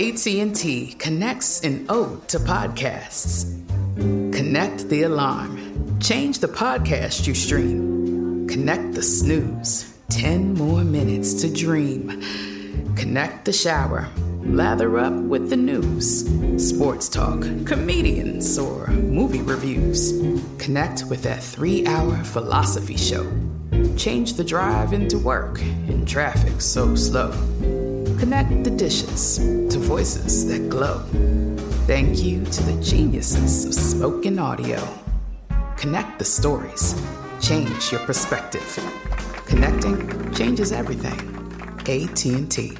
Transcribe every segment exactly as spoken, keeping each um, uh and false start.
A T and T connects an ode to podcasts. Connect the alarm. Change the podcast you stream. Connect the snooze. Ten more minutes to dream. Connect the shower. Lather up with the news. Sports talk, comedians, or movie reviews. Connect with that three-hour philosophy show. Change the drive into work in traffic so slow. Connect the dishes to voices that glow. Thank you to the geniuses of spoken audio. Connect the stories. Change your perspective. Connecting changes everything. A T and T.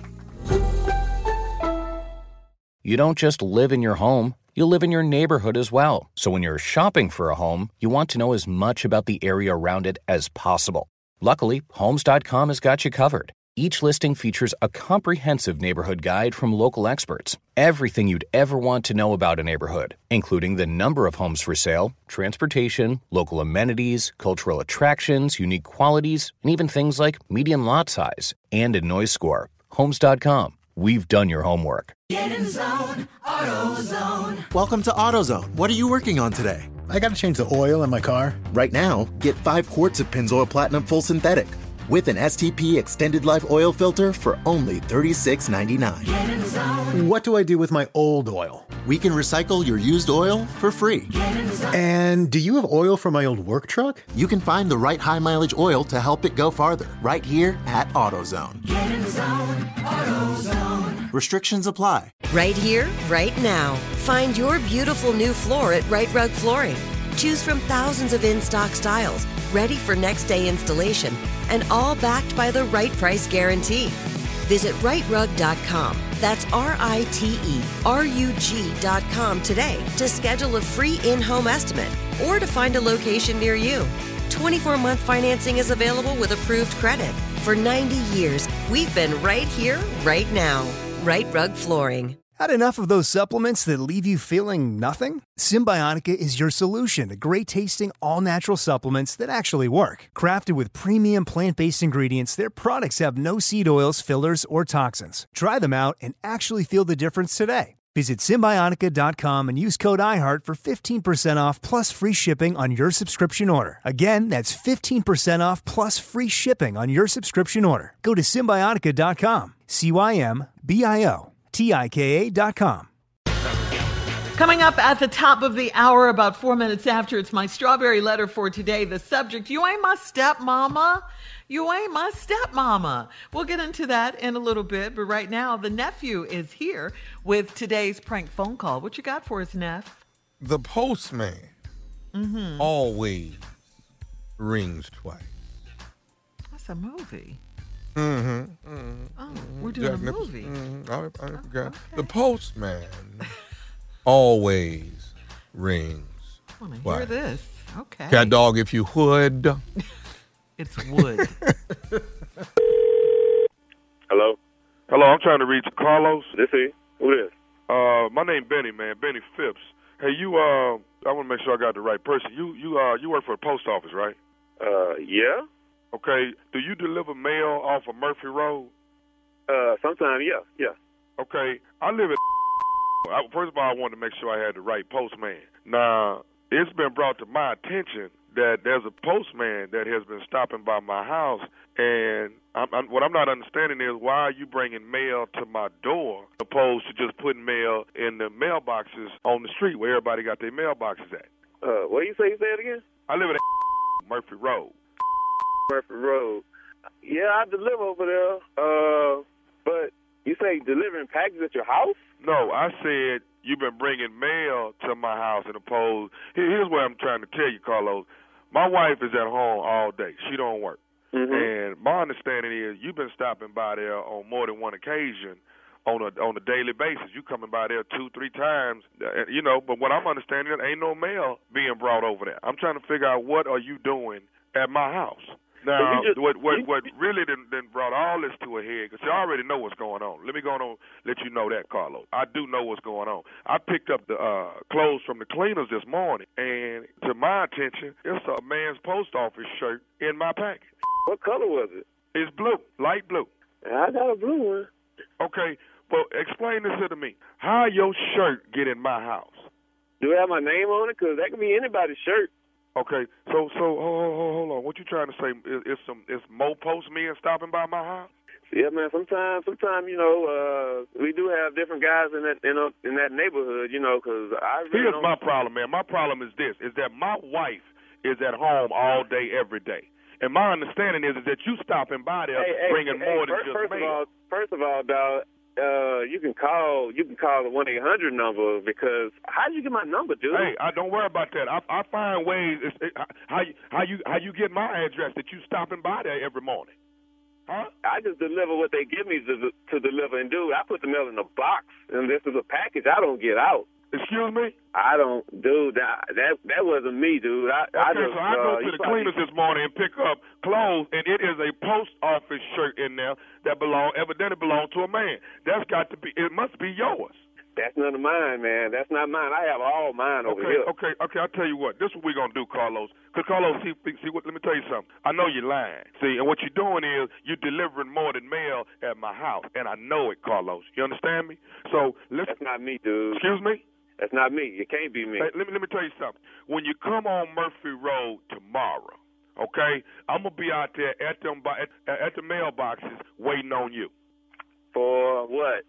You don't just live in your home, you live in your neighborhood as well. So when you're shopping for a home, you want to know as much about the area around it as possible. Luckily, Homes dot com has got you covered. Each listing features a comprehensive neighborhood guide from local experts. Everything you'd ever want to know about a neighborhood, including the number of homes for sale, transportation, local amenities, cultural attractions, unique qualities, and even things like median lot size and a noise score. Homes dot com. We've done your homework. Get in zone, AutoZone. Welcome to AutoZone. What are you working on today? I got to change the oil in my car. Right now, get five quarts of Pennzoil Platinum Full Synthetic with an S T P Extended Life Oil Filter for only thirty-six ninety-nine. Get in zone. What do I do with my old oil? We can recycle your used oil for free. Get in zone. And do you have oil for my old work truck? You can find the right high-mileage oil to help it go farther right here at AutoZone. Get in zone, AutoZone. Restrictions apply. Right here, right now. Find your beautiful new floor at Right Rug Flooring. Choose from thousands of in-stock styles, ready for next day installation, and all backed by the right price guarantee. Visit right rug dot com. That's R I T E R U G dot com today to schedule a free in-home estimate or to find a location near you. twenty-four month financing is available with approved credit. For ninety years, we've been right here, right now. Right Rug Flooring. Had enough of those supplements that leave you feeling nothing? Symbiotica is your solution to great-tasting, all-natural supplements that actually work. Crafted with premium plant-based ingredients, their products have no seed oils, fillers, or toxins. Try them out and actually feel the difference today. Visit Symbiotica dot com and use code iHeart for fifteen percent off plus free shipping on your subscription order. Again, that's fifteen percent off plus free shipping on your subscription order. Go to Symbiotica dot com. C Y M B I O T I K A dot com. Coming up at the top of the hour, about four minutes after, it's my strawberry letter for today. The subject, you ain't my stepmama. You ain't my stepmama. We'll get into that in a little bit, but right now, the nephew is here with today's prank phone call. What you got for us, Neff? The postman mm-hmm. always rings twice. That's a movie. Mm-hmm. mm-hmm. Oh, we're doing Jack a movie. Mm-hmm. I, I oh, forgot. okay. The postman always rings I want to twice. hear this. Okay. Cat dog, if you would. It's wood. Hello? Hello, I'm trying to reach Carlos. This is? Who this? Uh, my name Benny, man. Benny Phipps. Hey, you, uh, I want to make sure I got the right person. You, you, uh, you work for the post office, right? Uh, yeah? Okay. Do you deliver mail off of Murphy Road? Uh, sometimes, yeah, yeah. Okay. I live at I, first of all, I wanted to make sure I had the right postman. Now, it's been brought to my attention that there's a postman that has been stopping by my house, and I'm, I'm, what I'm not understanding is why are you bringing mail to my door opposed to just putting mail in the mailboxes on the street where everybody got their mailboxes at? Uh, what do you say? You say it again? I live at Murphy Road. Murphy Road. Yeah, I deliver over there. Uh, but you say delivering packages at your house? No, I said you've been bringing mail to my house and opposed. Here's what I'm trying to tell you, Carlos. My wife is at home all day. She don't work. Mm-hmm. And my understanding is you've been stopping by there on more than one occasion on a on a daily basis. You coming by there two, three times, you know, but what I'm understanding is ain't no mail being brought over there. I'm trying to figure out what are you doing at my house. Now, just, what what what really done, done brought all this to a head, because you already know what's going on. Let me go on and let you know that, Carlos. I do know what's going on. I picked up the uh, clothes from the cleaners this morning, and to my attention, it's a man's post office shirt in my package. What color was it? It's blue, light blue. I got a blue one. Okay, But explain this to me. How your shirt get in my house? Do it have my name on it? Because that could be anybody's shirt. Okay, so so hold, hold, hold on. What you trying to say? Is, is some is more postmen stopping by my house? Yeah, man. Sometimes, sometimes you know, uh, we do have different guys in that in, a, in that neighborhood. You know, because I really here's don't... my problem, man. My problem is this: is that my wife is at home all day, every day. And my understanding is, is that you stopping by there hey, hey, bringing hey, more first, than just first mail. Of all, first of all, dog, uh, you can call you can call the one eight hundred number because how did you get my number, dude? Hey, I don't worry about that. I, I find ways. It's, it, how you how you how you get my address that you stopping by there every morning? Huh? I just deliver what they give me to to deliver, and dude, I put the mail in a box, and this is a package I don't get out. Excuse me? I don't, dude. That that that wasn't me, dude. I, Okay, I just, so I go uh, to you the probably- cleaners this morning and pick up clothes, and it is a post office shirt in there that belong evidently belongs to a man. That's got to be. It must be yours. That's none of mine, man. That's not mine. I have all mine over Okay, here. okay, okay. I'll tell you what. This is what we're gonna do, Carlos. Cause Carlos, see, see what? Let me tell you something. I know you're lying. See, and what you're doing is you're delivering more than mail at my house, and I know it, Carlos. You understand me? So let's. That's not me, dude. Excuse me? That's not me. It can't be me. Hey, let me let me tell you something. When you come on Murphy Road tomorrow, okay, I'm gonna be out there at them at, at the mailboxes waiting on you. For what?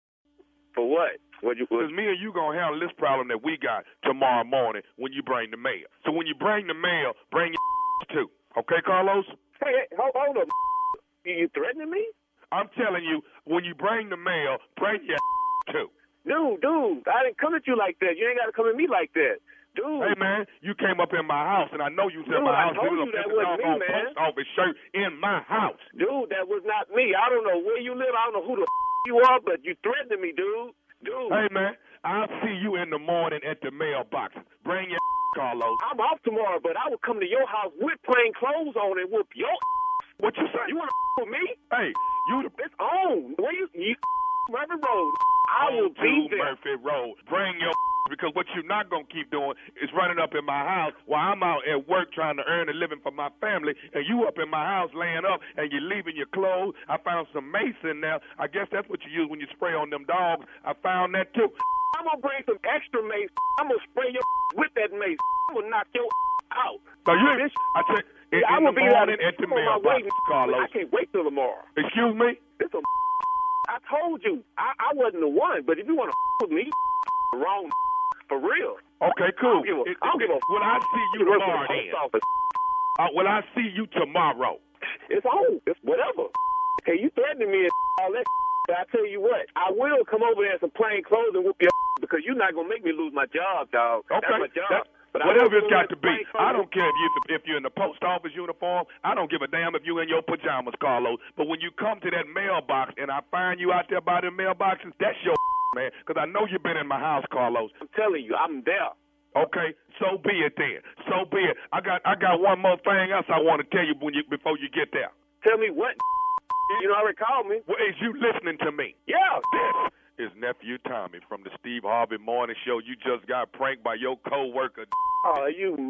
For what? What you? Because me and you gonna handle this problem that we got tomorrow morning when you bring the mail. So when you bring the mail, bring your too. Okay, Carlos? Hey, hey hold, hold up. You threatening me? I'm telling you, when you bring the mail, bring your too. Dude, dude, I didn't come at you like that. You ain't got to come at me like that. Dude. Hey, man, you came up in my house, and I know you was in Dude, my I house. told You you was that up wasn't me, on man. post office shirt in my house. Dude, that was not me. I don't know where you live. I don't know who the f- you are, but you threatening me, dude. Dude. Hey, man, I'll see you in the morning at the mailbox. Bring your Carlos. I'm off tomorrow, but I will come to your house with plain clothes on and whoop your What you say? You want to with me? Hey, you the... It's on. Where you... you Murphy Road. I will on be to there. Murphy Road. Bring your because what you're not going to keep doing is running up in my house while I'm out at work trying to earn a living for my family, and you up in my house laying up, and you're leaving your clothes. I found some mace in there. I guess that's what you use when you spray on them dogs. I found that, too. I'm going to bring some extra mace. I'm going to spray your with that mace. I'm going to knock your out. So you, This, I check in, yeah, in I'm the gonna be morning like, at the I'm on my way. mailbox, Carlos. I can't wait till tomorrow. Excuse me? It's a I told you, I, I wasn't the one, but if you want to with me, wrong for real. Okay, cool. I don't give a, It- I don't give a Will I see you you work for tomorrow the then? post office. Uh, will I see you tomorrow? It's on. It's whatever. Okay, you threatening me and all that, but I tell you what, I will come over there in some plain clothes and whoop your because you're not going to make me lose my job, dog. Okay. That's my job. That- But I whatever will it's got go to be. in plain I clothes. don't care if, you, if you're in the post office uniform. I don't give a damn if you're in your pajamas, Carlos. But when you come to that mailbox and I find you out there by the mailboxes, that's your man. Because I know you've been in my house, Carlos. I'm telling you, I'm there. Okay, so be it then. So be it. I got I got one more thing else I want to tell you when you before you get there. Tell me what? You know, already called me. Well, is you listening to me? Yeah. This is Nephew Tommy from the Steve Harvey Morning Show. You just got pranked by your coworker. Oh, you.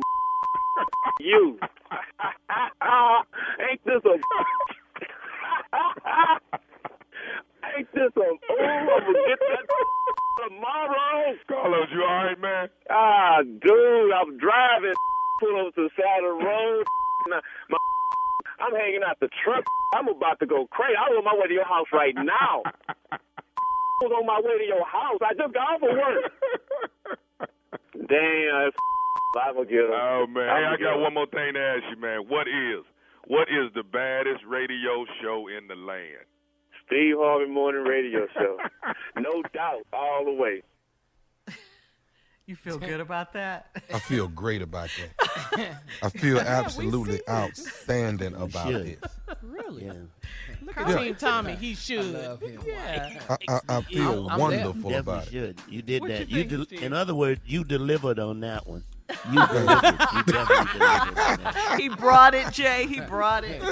you. Ain't this a. Ain't this a. Oh, I'm going to get that tomorrow. Carlos, you all right, man? Ah, dude, I'm driving. Pull over to the side of the road. Now, my, I'm hanging out the truck. I'm about to go crazy. I'm on my way to your house right now. I was on my way to your house. I just got off of work. Damn, that's I'm gonna get him. Oh man, I'm hey, I gonna got get him. one more thing to ask you, man. What is what is the baddest radio show in the land? Steve Harvey Morning Radio Show. No doubt, all the way. You feel good about that? I feel great about that. I feel absolutely outstanding about should. it. Really? Yeah. Look at Yeah. Team Tommy. He should. I love him. Yeah. I, I, I feel I'm wonderful there. about Definitely it. should. You did What that. you You, think, del- Steve? in other words, you delivered on that one. You delivered. You definitely delivered on that. He brought it, Jay. He brought it.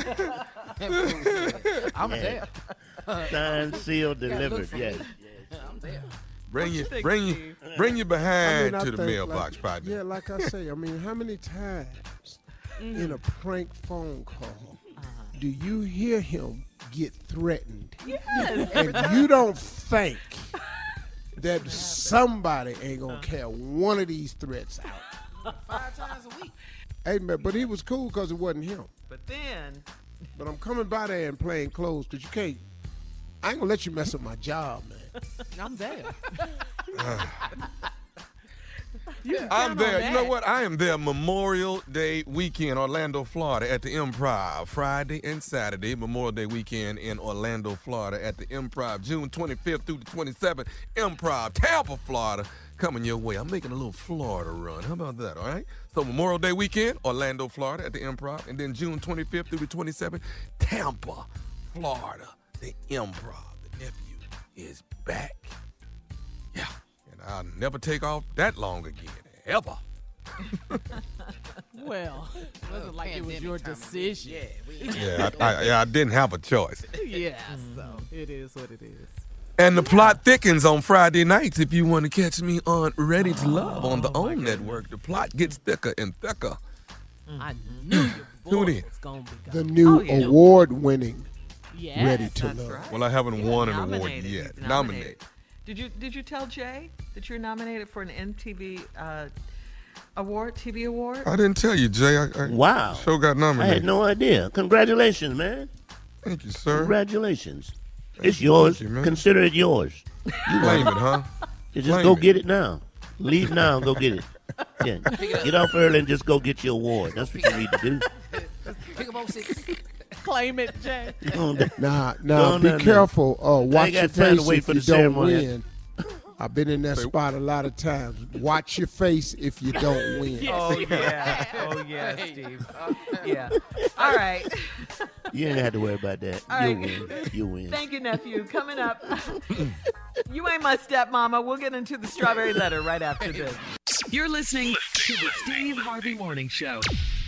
I'm Yeah. there. Signed, sealed, delivered. Yes. I'm there. Bring your think, bring your Steve? bring your I behind mean, I to the think, mailbox, like, partner. Yeah, like I say, I mean, how many times in a prank phone call do you hear him get threatened. Yes. And you don't think that somebody ain't gonna carry one of these threats out. Five times a week. Hey, man, but he was cool because it wasn't him. But then, But I'm coming by there in plain clothes because you can't, I ain't gonna let you mess up my job, man. I'm there. I'm there. You know what? I am there Memorial Day weekend, Orlando, Florida, at the Improv. Friday and Saturday, Memorial Day weekend in Orlando, Florida, at the Improv. June twenty-fifth through the twenty-seventh, Improv, Tampa, Florida, coming your way. I'm making a little Florida run. How about that, all right? So Memorial Day weekend, Orlando, Florida, at the Improv. And then June twenty-fifth through the twenty-seventh, Tampa, Florida, the Improv. The nephew is back. Yeah. I'll never take off that long again, ever. Well, it wasn't like it was your decision. Yeah, we, Yeah, I, I, yeah, I didn't have a choice. yeah, so it is what it is. And the plot thickens on Friday nights if you want to catch me on Ready to Love on the OWN network. The plot gets thicker and thicker. I knew your Tune boy in. was going to be The gone. new Oh, yeah. award-winning Yes, Ready to that's Love. right. Well, I haven't won an award Nominated. yet. He's Nominated. Did you Did you tell Jay that you're nominated for an M T V uh, award, T V award? I didn't tell you, Jay. I, I Wow. Show got I nominated. had no idea. Congratulations, man. Thank you, sir. Congratulations. Thank It's you, yours. thank you, man. Consider it yours. You Claim won. it, huh? You just Claim go it. get it now. Leave now and go get it. Yeah. Get off early and just go get your award. That's what you need to do. Pick up on six. Claim it, Jay. Go on down. Nah, Go nah, on be down there. careful. Uh, I watch ain't your got time to face wait if for you the don't ceremony. win. I've been in that spot a lot of times. Watch your face if you don't win. Oh yeah, oh yeah, Steve. Yeah. All right. You ain't have to worry about that. All You right. win. You win. Thank you, nephew. Coming up, you ain't my stepmama. We'll get into the strawberry letter right after this. You're listening to the Steve Harvey Morning Show.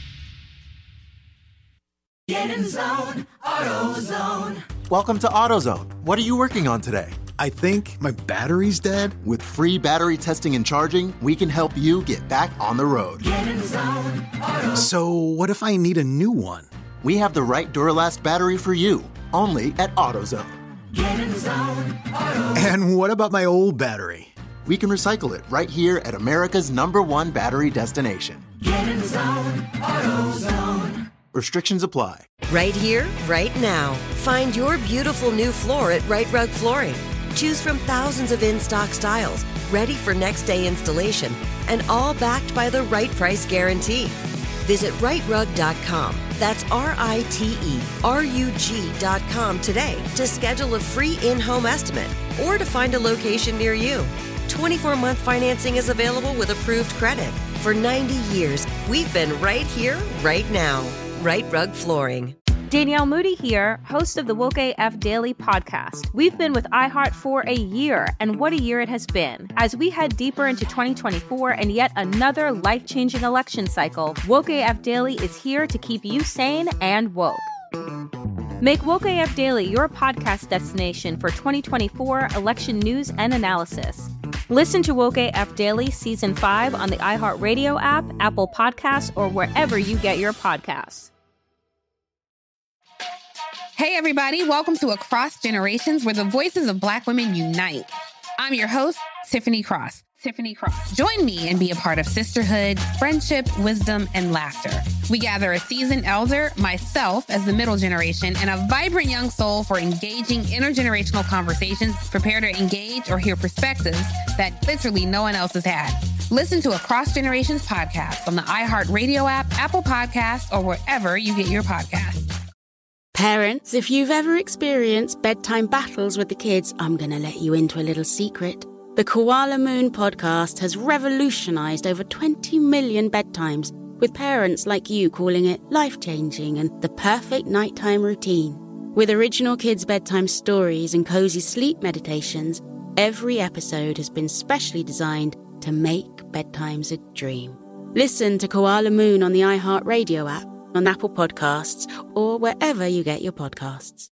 Get in zone, AutoZone. Welcome to AutoZone. What are you working on today? I think my battery's dead. With free battery testing and charging, we can help you get back on the road. Get in zone, AutoZone. So what if I need a new one? We have the right Duralast battery for you, only at AutoZone. Get in zone, AutoZone. And what about my old battery? We can recycle it right here at America's number one battery destination. Get in zone, AutoZone. Restrictions apply. Right here, right now. Find your beautiful new floor at Right Rug Flooring. Choose from thousands of in-stock styles, ready for next day installation, and all backed by the right price guarantee. Visit right rug dot com. That's R I T E R U G dot com today to schedule a free in-home estimate or to find a location near you. twenty-four month financing is available with approved credit. For ninety years, we've been right here, right now. Right Rug Flooring. Danielle Moody here, host of the Woke A F Daily podcast. We've been with iHeart for a year, and what a year it has been. As we head deeper into twenty twenty-four and yet another life-changing election cycle, Woke A F Daily is here to keep you sane and woke. Make Woke A F Daily your podcast destination for twenty twenty-four election news and analysis. Listen to Woke A F Daily Season five on the iHeartRadio app, Apple Podcasts, or wherever you get your podcasts. Hey, everybody. Welcome to Across Generations, where the voices of Black women unite. I'm your host, Tiffany Cross. Tiffany Cross. Join me and be a part of sisterhood, friendship, wisdom, and laughter. We gather a seasoned elder, myself as the middle generation, and a vibrant young soul for engaging intergenerational conversations. Prepare to engage or hear perspectives that literally no one else has had. Listen to Across Generations podcast on the iHeartRadio app, Apple Podcasts, or wherever you get your podcasts. Parents, if you've ever experienced bedtime battles with the kids, I'm going to let you into a little secret. The Koala Moon podcast has revolutionized over twenty million bedtimes, with parents like you calling it life-changing and the perfect nighttime routine. With original kids' bedtime stories and cozy sleep meditations, every episode has been specially designed to make bedtimes a dream. Listen to Koala Moon on the iHeartRadio app, on Apple Podcasts, or wherever you get your podcasts.